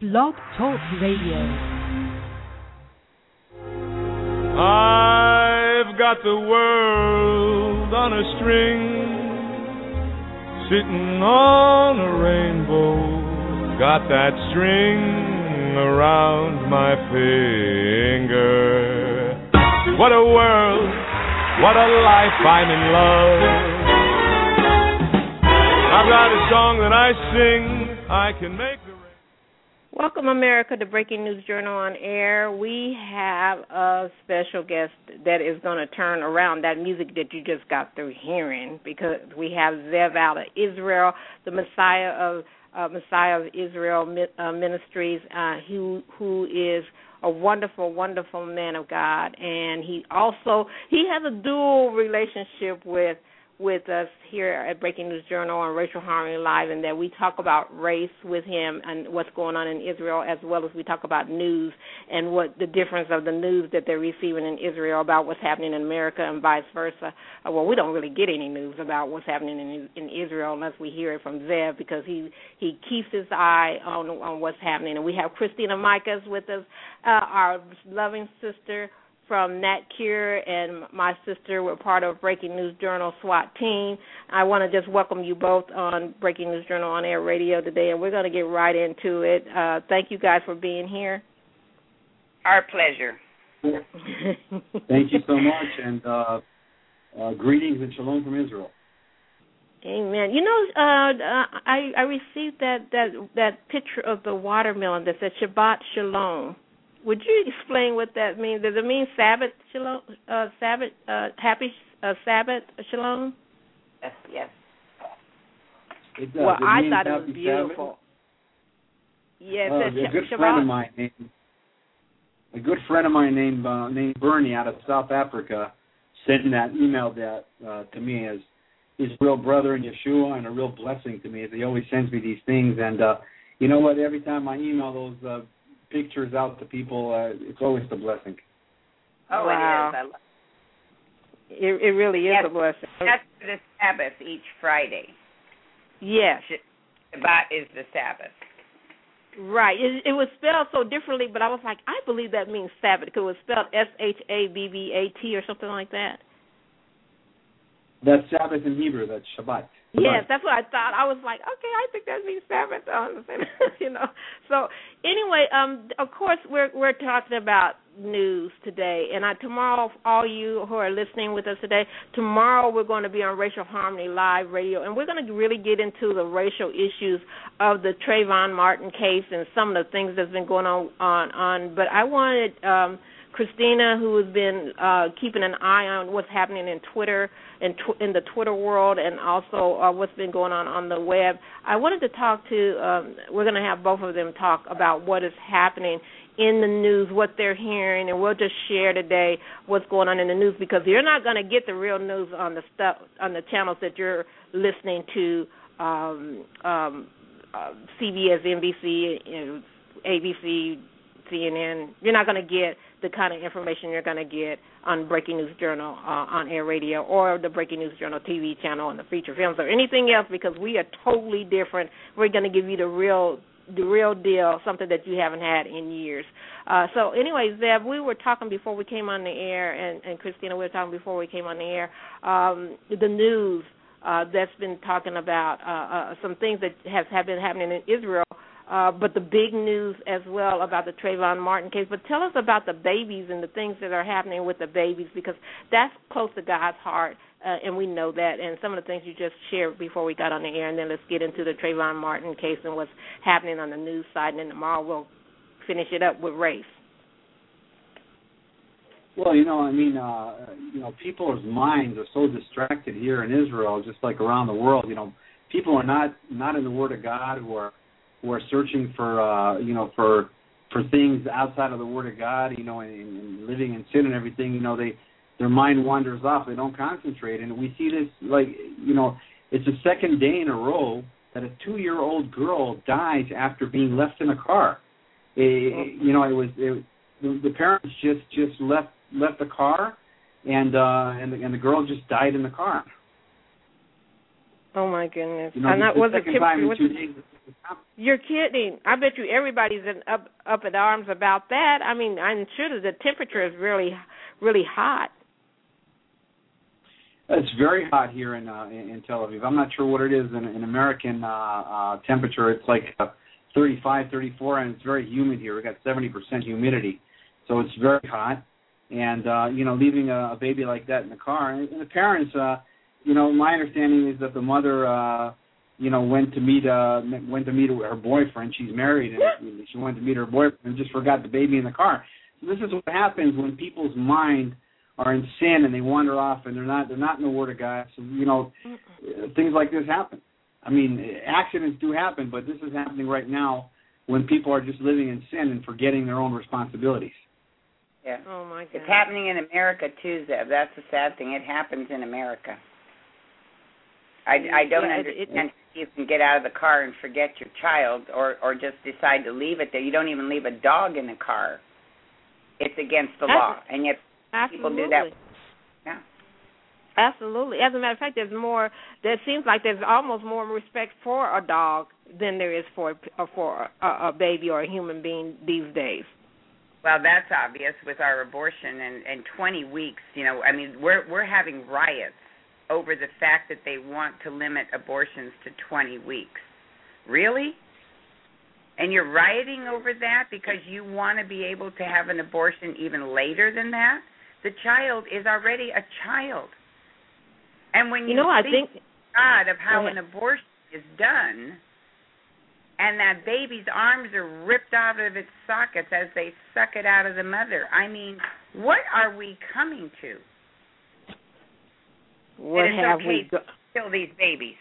Blog Talk Radio. I've got the world on a string, sitting on a rainbow, got that string around my finger. What a world, what a life, I'm in love. I've got a song that I sing, I can make the rain. Welcome, America, to Breaking News Journal on Air. We have a special guest that is going to turn around that music that you just got through hearing, because we have Zev out of Israel, the Messiah of Israel Ministries, who is a wonderful, wonderful man of God, and he has a dual relationship with us here at Breaking News Journal on Racial Harmony Live, and that we talk about race with him and what's going on in Israel, as well as we talk about news and what the difference of the news that they're receiving in Israel about what's happening in America and vice versa. Well, we don't really get any news about what's happening in Israel unless we hear it from Zev, because he keeps his eye on what's happening. And we have Christina Micas with us, our loving sister from Nat Cure, and my sister. We're part of Breaking News Journal SWAT team. I want to just welcome you both on Breaking News Journal on Air Radio today, and we're going to get right into it. Thank you guys for being here. Our pleasure. Thank you so much, and greetings and shalom from Israel. Amen. You know, I received that picture of the watermelon that said Shabbat Shalom. Would you explain what that means? Does it mean Sabbath Shalom? Happy Sabbath Shalom? Yes. It does. Well, I thought Happy it was beautiful. Sabbath. Yes, A good friend of mine named Bernie out of South Africa sent that email to me as his real brother in Yeshua, and a real blessing to me. He always sends me these things, and you know what? Every time I email those pictures out to people, it's always a blessing. Oh, wow. It is. It really is a blessing. That's the Sabbath each Friday. Yes. Shabbat is the Sabbath. Right. It was spelled so differently, but I was like, I believe that means Sabbath, because it was spelled Shabbat or something like that. That's Sabbath in Hebrew. That's Shabbat. Yes, that's what I thought. I was like, okay, I think that means Sabbath. You know. So anyway, of course, we're talking about news today, and tomorrow, all you who are listening with us today, tomorrow we're going to be on Racial Harmony Live Radio, and we're going to really get into the racial issues of the Trayvon Martin case and some of the things that's been going on. But I wanted Christina, who has been keeping an eye on what's happening in Twitter, in the Twitter world, and also what's been going on the web. I wanted to talk to, we're going to have both of them talk about what is happening in the news, what they're hearing, and we'll just share today what's going on in the news, because you're not going to get the real news on the channels that you're listening to, CBS, NBC, ABC, CNN. You're not going to get the kind of information you're going to get on Breaking News Journal on Air Radio, or the Breaking News Journal TV channel and the feature films, or anything else, because we are totally different. We're going to give you the real deal, something that you haven't had in years. So anyway, Zev, we were talking before we came on the air, and Christina, we were talking before we came on the air, the news that's been talking about some things that have been happening in Israel, but the big news as well about the Trayvon Martin case. But tell us about the babies and the things that are happening with the babies, because that's close to God's heart, and we know that, and some of the things you just shared before we got on the air, and then let's get into the Trayvon Martin case and what's happening on the news side, and then tomorrow we'll finish it up with race. Well, people's minds are so distracted here in Israel, just like around the world. People are not in the Word of God, who are searching for things outside of the Word of God, and living in sin and everything. Their mind wanders off. They don't concentrate, and we see this it's the second day in a row that a 2-year-old girl dies after being left in a car. The parents just left the car, and the girl just died in the car. Oh my goodness! And that was the second time in 2 days. You're kidding. I bet you everybody's up in arms about that. I mean, I'm sure that the temperature is really, really hot. It's very hot here in Tel Aviv. I'm not sure what it is in American temperature. It's like 35, 34, and it's very humid here. We've got 70% humidity, so it's very hot. And leaving a baby like that in the car, and the parents, my understanding is that the mother, went to meet her boyfriend. She's married, and she went to meet her boyfriend and just forgot the baby in the car. So this is what happens when people's mind are in sin and they wander off and they're not in the Word of God. So things like this happen. I mean, accidents do happen, but this is happening right now when people are just living in sin and forgetting their own responsibilities. Yeah. Oh my God. It's happening in America too, Zeb. That's the sad thing. It happens in America. I don't understand if you can get out of the car and forget your child or just decide to leave it there. You don't even leave a dog in the car. It's against the law, and yet people do that. Yeah. Absolutely. As a matter of fact, there seems like there's almost more respect for a dog than there is for a baby or a human being these days. Well, that's obvious with our abortion and 20 weeks. We're having riots over the fact that they want to limit abortions to 20 weeks. Really? And you're rioting over that because you want to be able to have an abortion even later than that? The child is already a child. And when you think God of how an abortion is done, and that baby's arms are ripped out of its sockets as they suck it out of the mother, I mean, what are we coming to? What have we to kill these babies?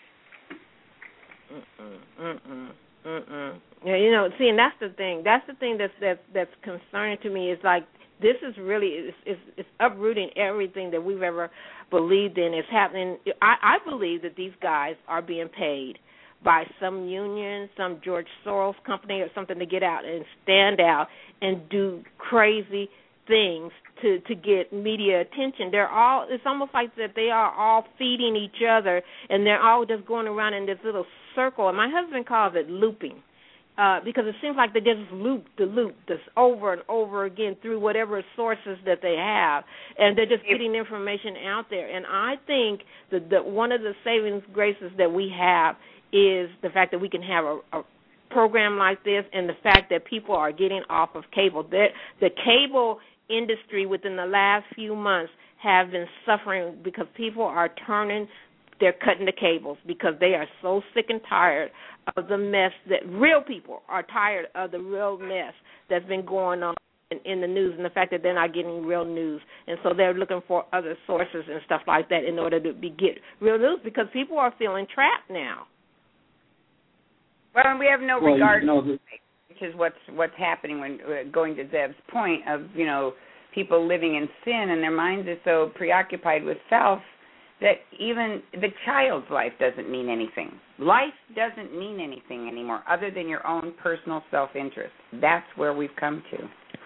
Yeah, see, and that's the thing. That's the thing that's concerning to me. Is like this is really it's uprooting everything that we've ever believed in. It's happening. I believe that these guys are being paid by some union, some George Soros company or something to get out and stand out and do crazy things to get media attention. It's almost like that they are all feeding each other and they're all just going around in this little circle. And my husband calls it looping. Because it seems like they just loop this over and over again through whatever sources that they have, and they're just getting information out there. And I think that one of the saving graces that we have is the fact that we can have a program like this, and the fact that people are getting off of cable. The cable industry within the last few months have been suffering because people are they're cutting the cables because they are so sick and tired of the mess that real people are tired of the real mess that's been going on in the news and the fact that they're not getting real news. And so they're looking for other sources and stuff like that in order to get real news because people are feeling trapped now. Well, and we have no regard, which is what's happening when going to Zeb's point of, people living in sin and their minds are so preoccupied with self that even the child's life doesn't mean anything. Life doesn't mean anything anymore other than your own personal self-interest. That's where we've come to.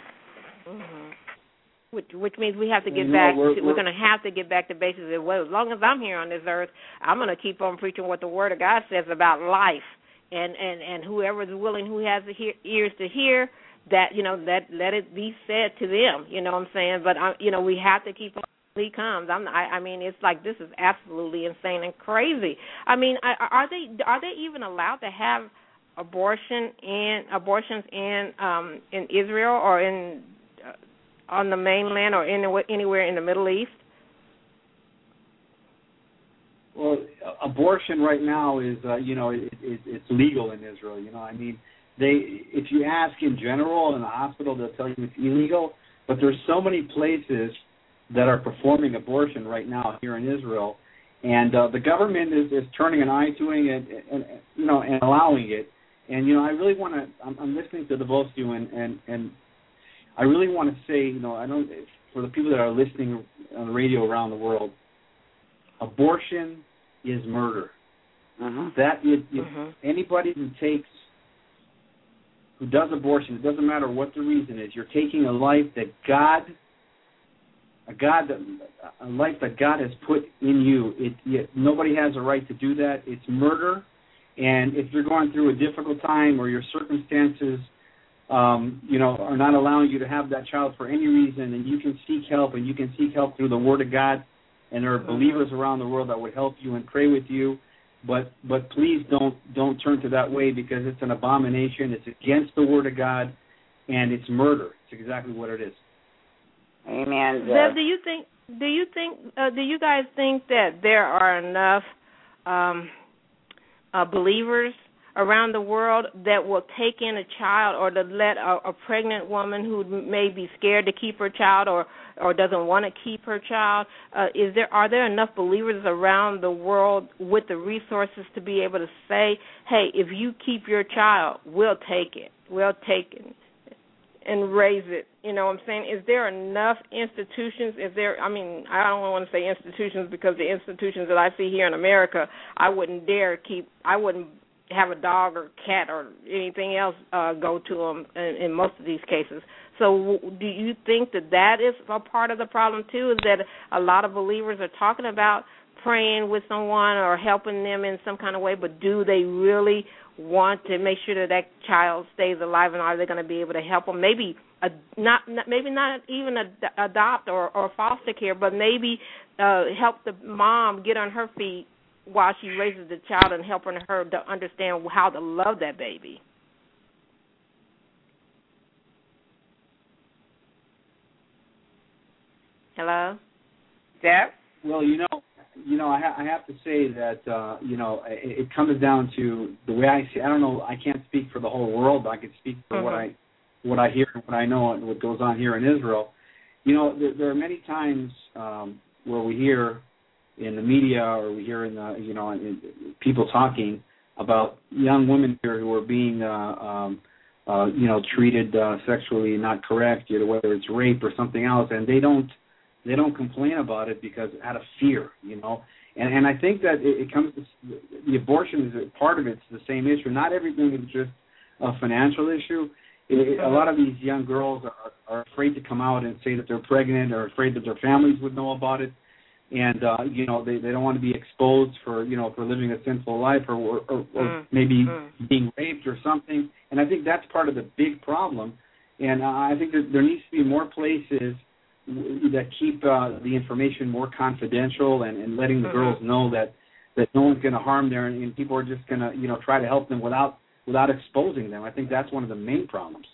Mm-hmm. Which means we have to get back. We're going to have to get back to basics. Well, as long as I'm here on this earth, I'm going to keep on preaching what the Word of God says about life. And whoever is willing, who has ears to hear, that let it be said to them. You know what I'm saying? But we have to keep on. He comes. I mean, it's like this is absolutely insane and crazy. I mean, are they even allowed to have abortions in Israel or on the mainland or anywhere in the Middle East? Well, abortion right now is it's legal in Israel. I mean, if you ask in general in the hospital, they'll tell you it's illegal. But there's so many places that are performing abortion right now here in Israel, and the government is turning an eye to it and allowing it. And I really want to. I'm listening to the both of you, and I really want to say, for the people that are listening on the radio around the world, abortion is murder. That anybody who does abortion, it doesn't matter what the reason is, you're taking a life that a life that God has put in you. Nobody has a right to do that. It's murder, And if you're going through a difficult time or your circumstances, are not allowing you to have that child for any reason, and you can seek help, and you can seek help through the Word of God, and there are believers around the world that would help you and pray with you. But please don't turn to that way, because it's an abomination. It's against the Word of God, and it's murder. It's exactly what it is. Amen. Zev, do you guys think that there are enough believers around the world that will take in a child, or to let a pregnant woman who may be scared to keep her child or doesn't want to keep her child, are there enough believers around the world with the resources to be able to say, hey, if you keep your child, we'll take it and raise it? You know what I'm saying? Is there enough institutions? I don't want to say institutions, because the institutions that I see here in America, I wouldn't have a dog or cat or anything else go to them in most of these cases. So do you think that is a part of the problem too, is that a lot of believers are talking about praying with someone or helping them in some kind of way, but do they really want to make sure that child stays alive, and are they going to be able to help them? Maybe not even adopt or foster care, but maybe help the mom get on her feet while she raises the child, and helping her to understand how to love that baby. Hello? Deb? Well, I have to say that, it comes down to the way I see. I don't know. I can't speak for the whole world, but I can speak for what I hear and what I know and what goes on here in Israel. There are many times where we hear in the media, or we hear in people talking about young women here who are being treated sexually not correct, whether it's rape or something else, and they don't complain about it because out of fear, And I think that it comes to the abortion is part of it's the same issue. Not everything is just a financial issue. A lot of these young girls are afraid to come out and say that they're pregnant, or afraid that their families would know about it. And they don't want to be exposed for living a sinful life, or maybe being raped or something. And I think that's part of the big problem. And I think that there needs to be more places that keep the information more confidential, and letting the girls know that no one's going to harm them, and people are just going to try to help them without exposing them. I think that's one of the main problems.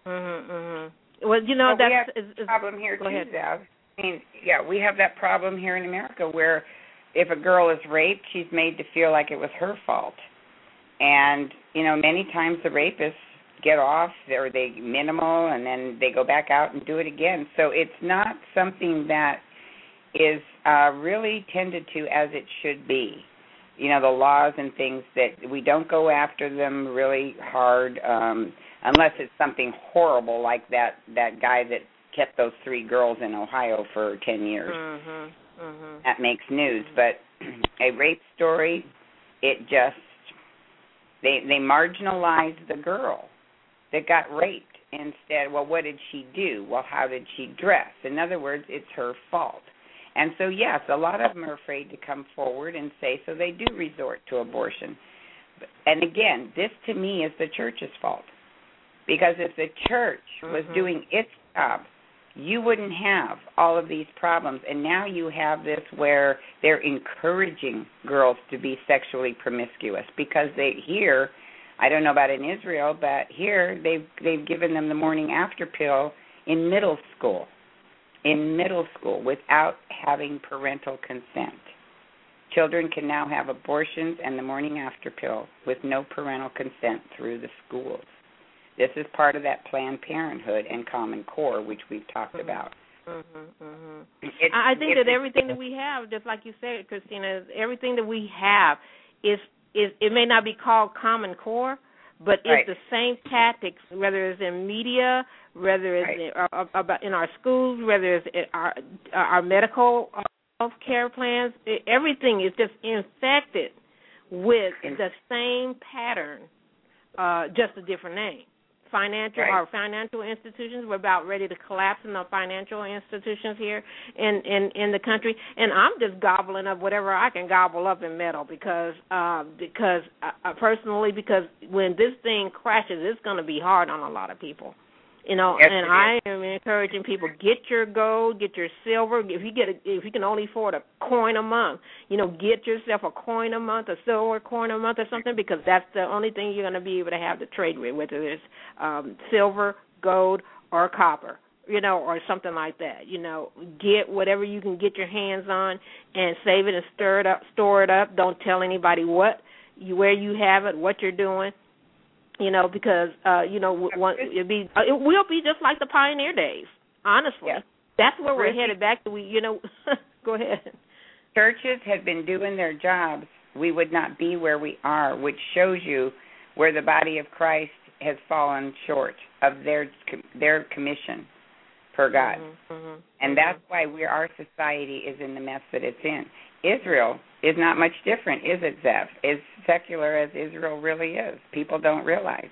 Well, we have a problem here too, Zev. We have that problem here in America, where if a girl is raped, she's made to feel like it was her fault. And, many times the rapists get off, or they minimal, and then they go back out and do it again. So it's not something that is really tended to as it should be. The laws and things, that we don't go after them really hard, unless it's something horrible like that guy that kept those 3 girls in Ohio for 10 years. That makes news. But a rape story, it just, they marginalize the girl that got raped instead. Well, what did she do? Well, how did she dress? In other words, it's her fault. And so, yes, a lot of them are afraid to come forward and say, so they do resort to abortion. And again, this to me is the church's fault. Because if the church was doing its job, you wouldn't have all of these problems. And now you have this where they're encouraging girls to be sexually promiscuous, because here, I don't know about in Israel, but here they've given them the morning after pill in middle school. Without having parental consent. Children can now have abortions and the morning after pill with no parental consent through the schools. This is part of that Planned Parenthood and Common Core, which we've talked about. I think that everything that we have, just like you said, Christina, everything that we have is it may not be called Common Core, but it's the same tactics, whether it's in media, whether it's in our schools, whether it's in our medical health care plans. Everything is just infected with the same pattern, just a different name. our financial institutions. We're about ready to collapse in the financial institutions here in the country. And I'm just gobbling up whatever I can gobble up in metal because personally, because when this thing crashes, it's going to be hard on a lot of people. Yes, and I am encouraging people, get your gold, get your silver. If you can only afford a coin a month, get yourself a coin a month, a silver coin a month or something, because that's the only thing you're going to be able to have to trade with, whether it's silver, gold, or copper, or something like that. Get whatever you can get your hands on and save it and store it up. Don't tell anybody where you have it, what you're doing. Because it will be just like the pioneer days. Honestly, that's where we're headed back to. Go ahead. Churches had been doing their jobs, we would not be where we are, which shows you where the body of Christ has fallen short of their commission per God, and that's why our society is in the mess that it's in. Israel is not much different, is it, Zev? As secular as Israel really is. People don't realize.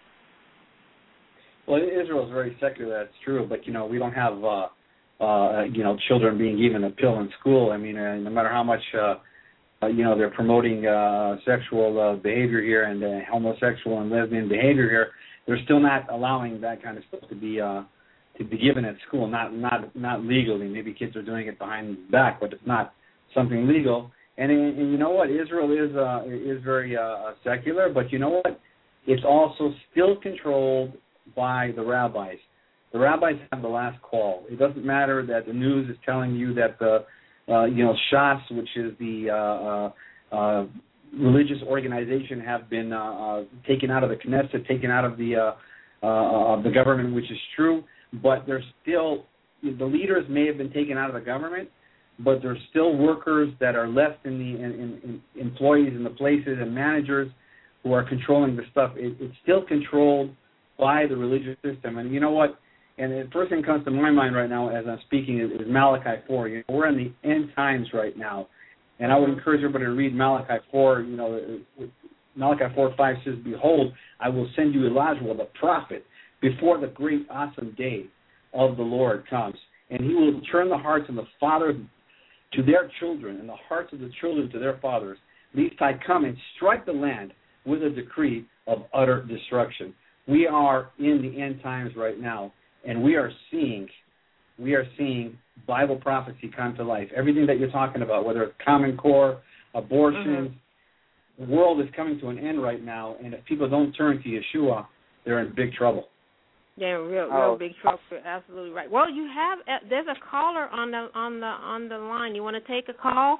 Well, Israel is very secular, that's true, but, we don't have, children being given a pill in school. I mean, no matter how much, they're promoting sexual behavior here and homosexual and lesbian behavior here, they're still not allowing that kind of stuff to be given at school, not legally. Maybe kids are doing it behind the back, but it's not something legal. And you know what? Israel is very secular, but you know what? It's also still controlled by the rabbis. The rabbis have the last call. It doesn't matter that the news is telling you that the Shas, which is the religious organization, have been taken out of the Knesset, taken out of the government, which is true. But there's still, the leaders may have been taken out of the government, but there's still workers that are left in the employees in the places and managers who are controlling the stuff. It's still controlled by the religious system. And you know what? And the first thing that comes to my mind right now as I'm speaking is Malachi 4. We're in the end times right now. And I would encourage everybody to read Malachi 4. Malachi 4:5 says, "Behold, I will send you Elijah, the prophet, before the great awesome day of the Lord comes. And he will turn the hearts of the fathers to their children, and the hearts of the children to their fathers, lest I come and strike the land with a decree of utter destruction." We are in the end times right now, and we are seeing Bible prophecy come to life. Everything that you're talking about, whether it's Common Core, abortion, the world is coming to an end right now, and if people don't turn to Yeshua, they're in big trouble. Yeah, real big trouble. Absolutely right. Well, there's a caller on the line. You want to take a call?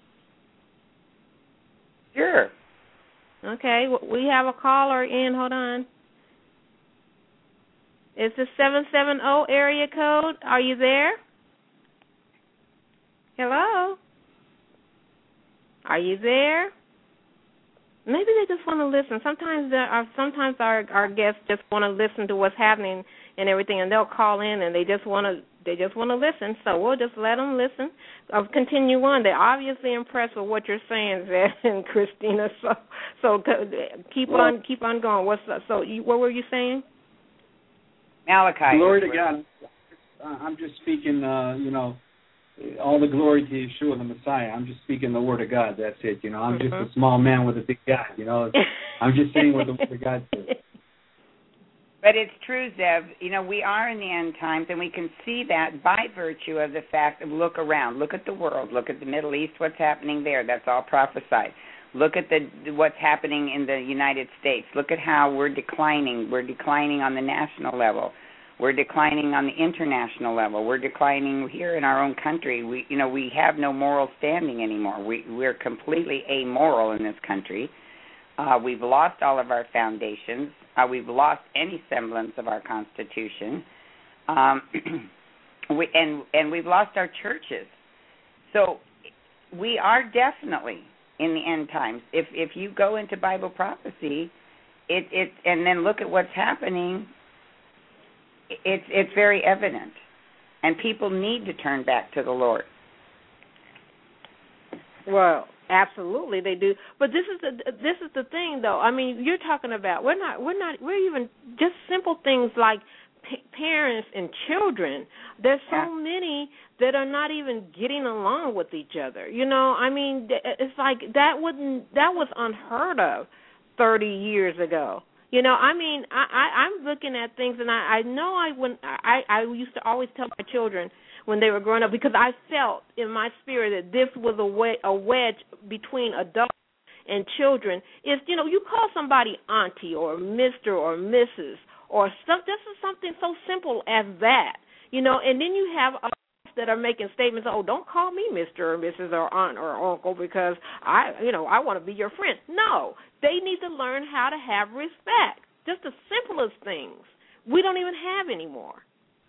Sure. Okay, we have a caller in. Hold on. It's the 770 area code. Are you there? Hello? Are you there? Maybe they just want to listen. Sometimes our guests just want to listen to what's happening and everything, and they'll call in and they just want to listen. So we'll just let them listen. I'll continue on. They're obviously impressed with what you're saying, Zed and Christina. So keep on going. What were you saying? Malachi. Glory to God. I'm just speaking. All the glory to Yeshua, the Messiah. I'm just speaking the word of God. That's it. I'm just a small man with a big God. I'm just saying what the word of God says. But it's true, Zev. We are in the end times, and we can see that by virtue of the fact of look around. Look at the world. Look at the Middle East, what's happening there. That's all prophesied. Look at what's happening in the United States. Look at how we're declining. We're declining on the national level. We're declining on the international level. We're declining here in our own country. We have no moral standing anymore. We're completely amoral in this country. We've lost all of our foundations. We've lost any semblance of our Constitution. And we've lost our churches. So we are definitely in the end times. If you go into Bible prophecy, and then look at what's happening, it's very evident, and people need to turn back to the Lord. Well, Absolutely, they do. But this is the thing, though. I mean, you're talking about we're even just simple things like parents and children. There's so many that are not even getting along with each other. You know, I mean, it's like that was unheard of 30 years ago. You know, I mean, I'm looking at things, and I know I used to always tell my children when they were growing up, because I felt in my spirit that this was a wedge between adults and children. Is, you know, you call somebody auntie or Mr. or Mrs. or stuff. This is something so simple as that, you know. And then you have adults that are making statements. Oh, don't call me Mr. or Mrs. or aunt or uncle because I want to be your friend. No, they need to learn how to have respect. Just the simplest things we don't even have anymore.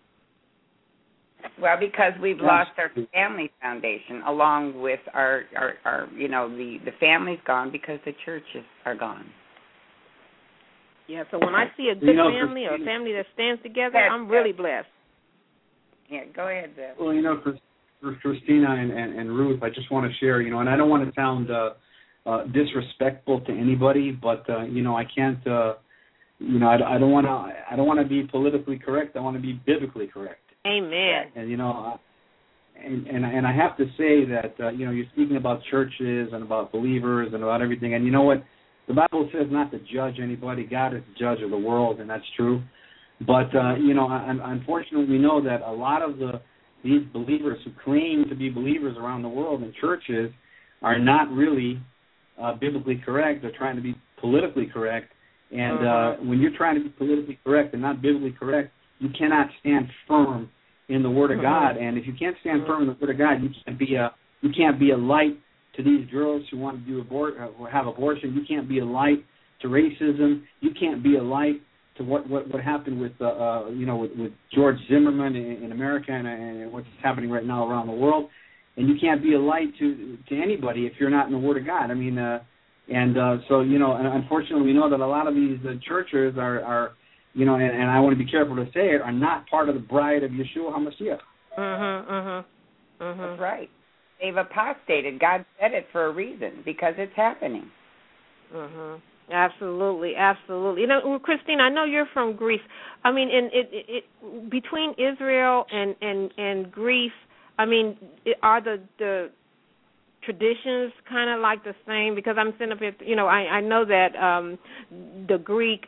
Well, because we've lost our family foundation, along with our you know, the family's gone because the churches are gone. Yeah, so when I see a good family or a family that stands together, I'm really blessed. Yeah, go ahead, Zev. Well, you know, for Christina and Ruth, I just want to share, you know, and I don't want to sound disrespectful to anybody, but you know, I can't, you know, I don't want to be politically correct. I want to be biblically correct. Amen. And you know, and I have to say that you know, you're speaking about churches and about believers and about everything, and you know what, the Bible says not to judge anybody. God is the judge of the world, and that's true. But you know, unfortunately, we know that a lot of these believers who claim to be believers around the world in churches are not really biblically correct. They're trying to be politically correct, and when you're trying to be politically correct and not biblically correct, you cannot stand firm in the Word of God. And if you can't stand firm in the Word of God, you can't be a light to these girls who want to have abortion. You can't be a light to racism. You can't be a light to what happened with you know, with George Zimmerman in America and what's happening right now around the world. And you can't be a light to anybody if you're not in the Word of God. I mean, so you know, and unfortunately, we know that a lot of these churches are you know, and I want to be careful to say it, are not part of the bride of Yeshua HaMashiach. That's right. They've apostated. God said it for a reason, because it's happening. Absolutely, absolutely. You know, Christine, I know you're from Greece. I mean, between Israel and Greece, I mean, are the traditions kind of like the same? Because I'm sitting up here, you know, I know that the Greek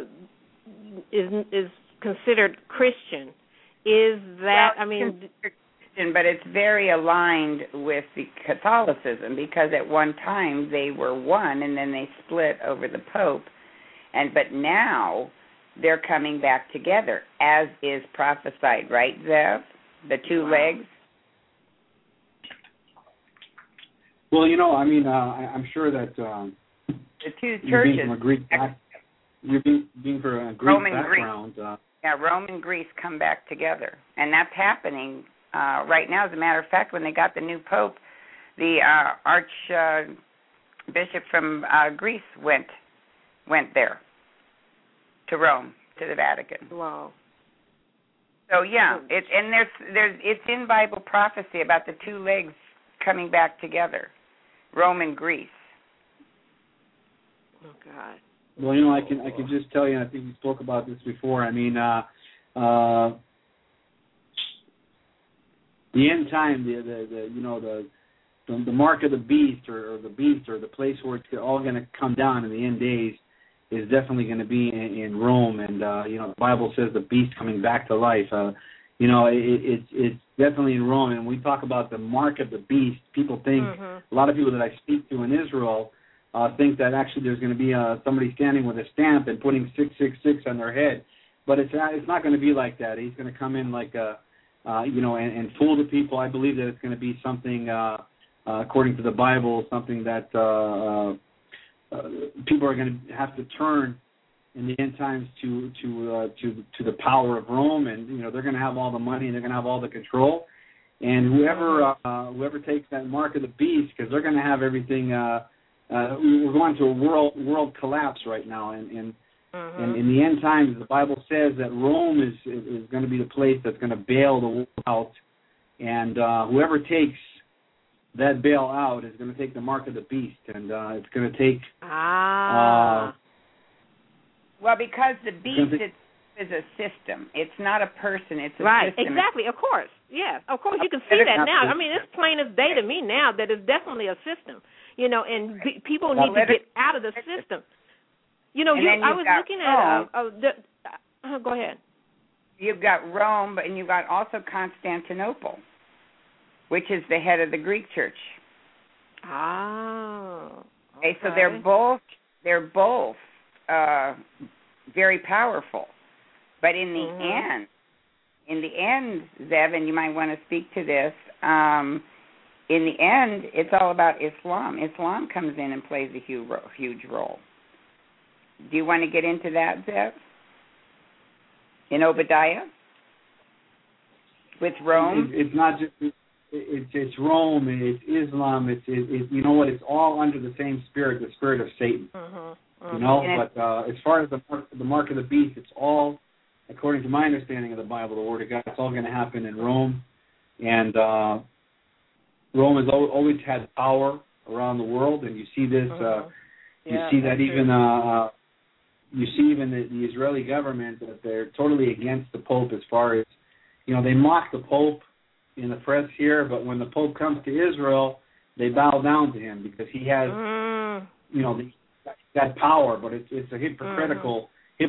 is considered Christian. Is that, well, I mean, Christian, but it's very aligned with the Catholicism, because at one time they were one and then they split over the Pope, but now they're coming back together, as is prophesied, right, Zev? The two legs. Well, you know, I mean, I'm sure that the two churches. Being from a Greek you're being for a Greek Roman background. Greece. Rome and Greece come back together, and that's happening right now. As a matter of fact, when they got the new Pope, the Archbishop from Greece went there to Rome, to the Vatican. Wow. So yeah, it's in Bible prophecy about the two legs coming back together, Rome and Greece. Oh God. Well, you know, I can just tell you, and I think we spoke about this before. I mean, the end time, the you know, the mark of the beast or the place where it's all going to come down in the end days is definitely going to be in Rome, and you know, the Bible says the beast coming back to life. You know, it's definitely in Rome, and we talk about the mark of the beast. People think, a lot of people that I speak to in Israel think that actually there's going to be somebody standing with a stamp and putting 666 on their head, but it's not going to be like that. He's going to come in like you know, and fool the people. I believe that it's going to be something according to the Bible, something that people are going to have to turn in the end times to the power of Rome, and you know, they're going to have all the money and they're going to have all the control, and whoever takes that mark of the beast, because they're going to have everything. We're going to a world collapse right now, and in the end times, the Bible says that Rome is going to be the place that's going to bail the world out, and whoever takes that bailout is going to take the mark of the beast, and it's going to take. Well, because the beast is a system. It's not a person. It's a system. Right. Exactly. Of course. Yes. Of course. You can see that now. I mean, it's plain as day to me now that it's definitely a system. You know, and people need to get out of the system. You know, I was looking at. Go ahead. You've got Rome, and you've got also Constantinople, which is the head of the Greek church. Okay. So they're both very powerful, but in the end, Zev, and you might want to speak to this. In the end, it's all about Islam. Islam comes in and plays a huge role. Do you want to get into that, Zev? In Obadiah? With Rome? It's not just, it's Rome, it's Islam, it's you know what, it's all under the same spirit, the spirit of Satan. You know, but as far as the mark of the beast, it's all, according to my understanding of the Bible, the Word of God, it's all going to happen in Rome. And Rome has always had power around the world, and you see this, you see that even... you see even the Israeli government, that they're totally against the Pope as far as, you know, they mock the Pope in the press here, but when the Pope comes to Israel, they bow down to him because he has, you know, that power, but it's a hypocritical, you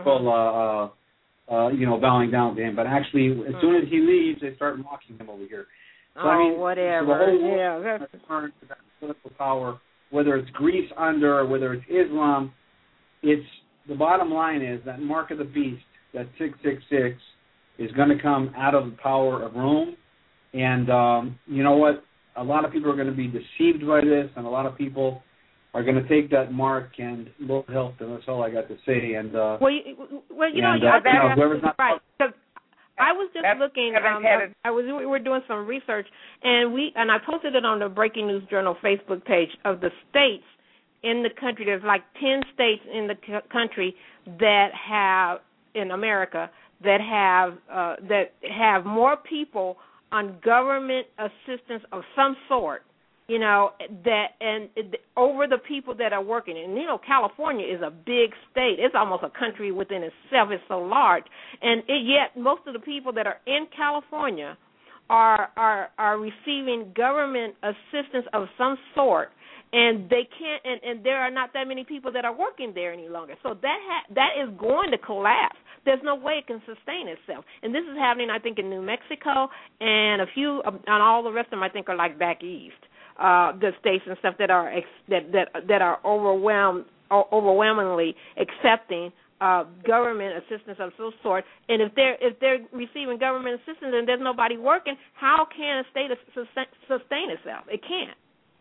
know, bowing down to him. But actually, as soon as he leaves, they start mocking him over here. So, I mean, whatever. So the whole world is that political power, whether it's Greece under or whether it's Islam, it's the bottom line is that mark of the beast, that 666, is going to come out of the power of Rome. And you know what? A lot of people are going to be deceived by this, and a lot of people are going to take that mark, and Lord help them. That's all I got to say. And whoever's not right. I was just looking. We were doing some research, and I posted it on the Breaking News Journal Facebook page of the states in the country. There's like 10 states in the country that have, in America, that have more people on government assistance of some sort, you know, over the people that are working. And, you know, California is a big state. It's almost a country within itself. It's so large. And yet most of the people that are in California are receiving government assistance of some sort. And they can't, and there are not that many people that are working there any longer. So that is going to collapse. There's no way it can sustain itself. And this is happening, I think, in New Mexico, and a few, and all the rest of them, I think, are like back east, the states and stuff that are that are overwhelmingly accepting government assistance of some sort. And if they're receiving government assistance and there's nobody working, how can a state sustain itself? It can't.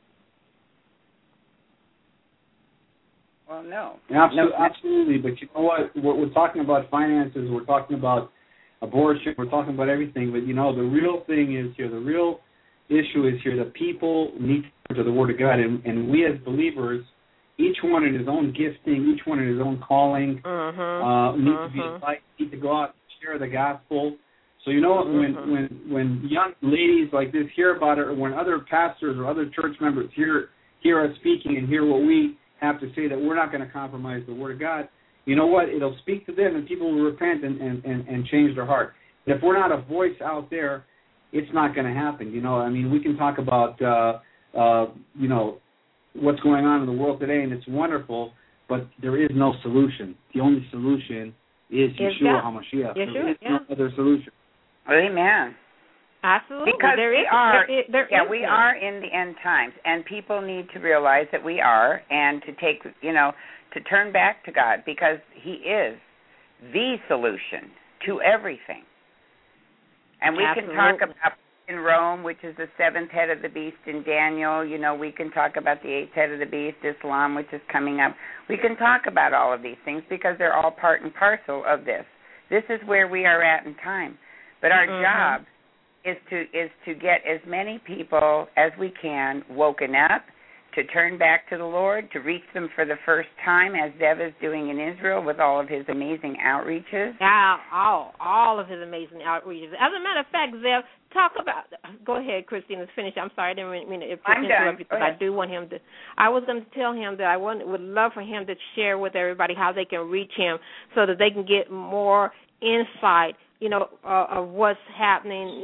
Well, no. Absolutely. But you know what? We're talking about finances. We're talking about abortion. We're talking about everything. But, you know, the real thing is here, the real issue is here that people need to turn to the Word of God. And we as believers, each one in his own gifting, each one in his own calling, need to be invited, need to go out and share the gospel. So, you know, when young ladies like this hear about it, or when other pastors or other church members hear us speaking and hear what we have to say, that we're not going to compromise the Word of God, you know what? It'll speak to them, and people will repent and change their heart. But if we're not a voice out there, it's not going to happen. You know, I mean, we can talk about, you know, what's going on in the world today, and it's wonderful, but there is no solution. The only solution is Yeshua HaMashiach. There is no other solution. Amen. Absolutely. Because we are in the end times, and people need to realize that we are, and to take, you know, to turn back to God, because He is the solution to everything. And we can talk about in Rome, which is the seventh head of the beast in Daniel. You know, we can talk about the eighth head of the beast, Islam, which is coming up. We can talk about all of these things because they're all part and parcel of this. This is where we are at in time. But our job is to get as many people as we can woken up, to turn back to the Lord, to reach them for the first time, as Zev is doing in Israel with all of his amazing outreaches. Yeah, all of his amazing outreaches. As a matter of fact, Zev, talk about. Go ahead, Christina. Finish. I'm sorry, I didn't mean to interrupt you, because I do want him to. I was going to tell him that I would love for him to share with everybody how they can reach him, so that they can get more insight, of what's happening,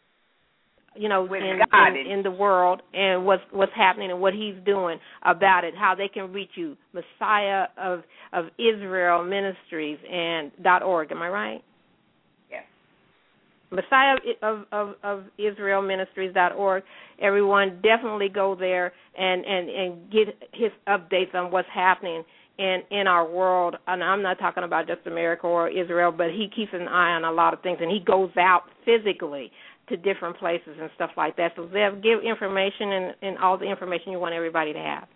in the world, and what's happening and what he's doing about it, how they can reach you. Messiah of Israel Ministries and .org. Am I right? Yes. Messiah of Israel Ministries.org. Everyone definitely go there and get his updates on what's happening in our world. And I'm not talking about just America or Israel, but he keeps an eye on a lot of things, and he goes out physically to different places and stuff like that. So Zev, give information and all the information you want everybody to have.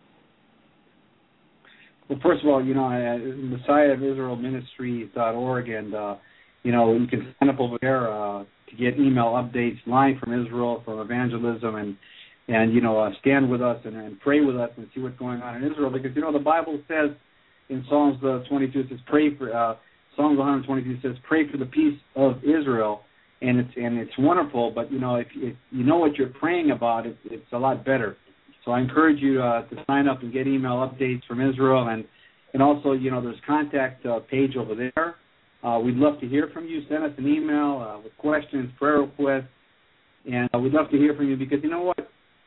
Well, first of all, Messiah of Israel Ministries.org, and you can sign up over there to get email updates live from Israel, from evangelism, and stand with us and pray with us and see what's going on in Israel, because the Bible says in Psalms 22, it says Psalms 122 says pray for the peace of Israel. And it's wonderful, but if you know what you're praying about, it's a lot better. So I encourage you to sign up and get email updates from Israel, and also there's contact page over there. We'd love to hear from you. Send us an email with questions, prayer requests, and we'd love to hear from you, because you know what?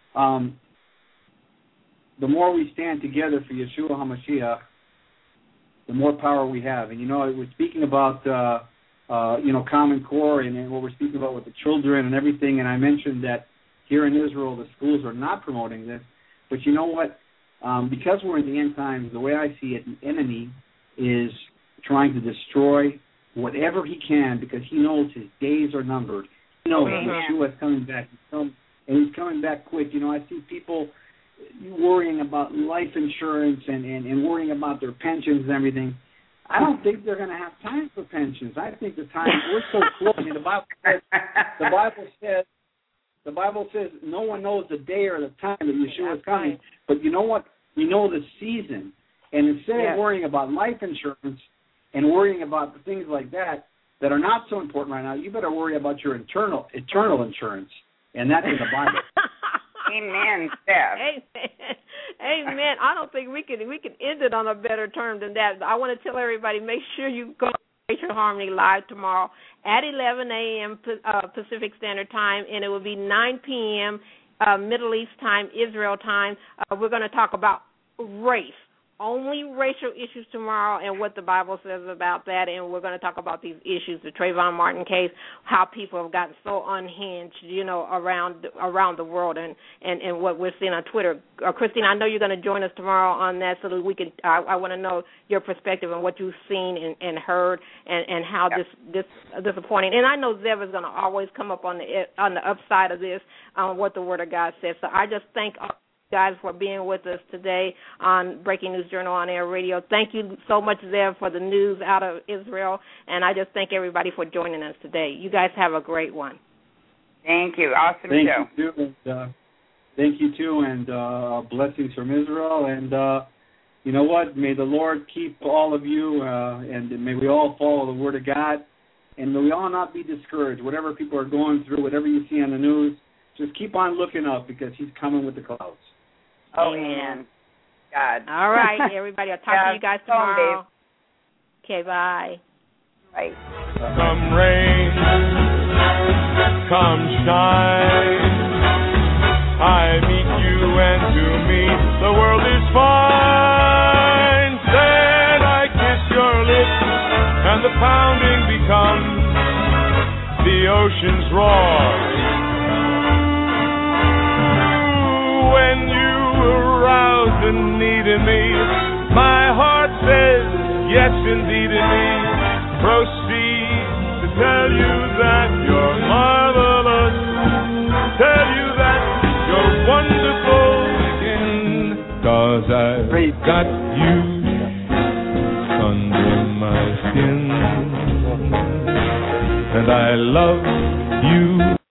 The more we stand together for Yeshua HaMashiach, the more power we have. And we're speaking about Common Core and what we're speaking about with the children and everything. And I mentioned that here in Israel, the schools are not promoting this. But you know what? Because we're in the end times, the way I see it, the enemy is trying to destroy whatever he can, because he knows his days are numbered. He knows Yeshua is coming back. And he's coming back quick. I see people worrying about life insurance and worrying about their pensions and everything. I don't think they're going to have time for pensions. I think we're so close. The Bible says no one knows the day or the time that Yeshua is coming. Right. But you know what? We know the season. And instead of worrying about life insurance and worrying about things like that are not so important right now, you better worry about your eternal insurance. And that's in the Bible. Amen, Steph. Amen. I don't think we can end it on a better term than that. I want to tell everybody, make sure you go to Racial Harmony Live tomorrow at 11 a.m. Pacific Standard Time, and it will be 9 p.m. Middle East time, Israel time. We're going to talk about race. Only racial issues tomorrow, and what the Bible says about that, and we're going to talk about these issues, the Trayvon Martin case, how people have gotten so unhinged, around the world, and what we're seeing on Twitter. Christine, I know you're going to join us tomorrow on that, so that we can. I want to know your perspective on what you've seen and heard, and how this disappointing. And I know Zev is going to always come up on the upside of this, what the Word of God says. So I just thank guys for being with us today on Breaking News Journal on Air Radio. Thank you so much, Zev, for the news out of Israel, and I just thank everybody for joining us today. You guys have a great one. Thank you. Awesome show. Thank you, too, and blessings from Israel. And you know what? May the Lord keep all of you, and may we all follow the Word of God, and may we all not be discouraged. Whatever people are going through, whatever you see on the news, just keep on looking up, because He's coming with the clouds. Oh, man. God. All right, everybody. I'll talk to you guys tomorrow. Okay, bye. Bye. Come rain, come shine, I meet you, and to me the world is fine. Then I kiss your lips, and the pounding becomes the ocean's roar. When you arouse the need in me, my heart says yes indeed in me. Proceed to tell you that you're marvelous, tell you that you're wonderful again, 'cause I've got you under my skin, and I love you.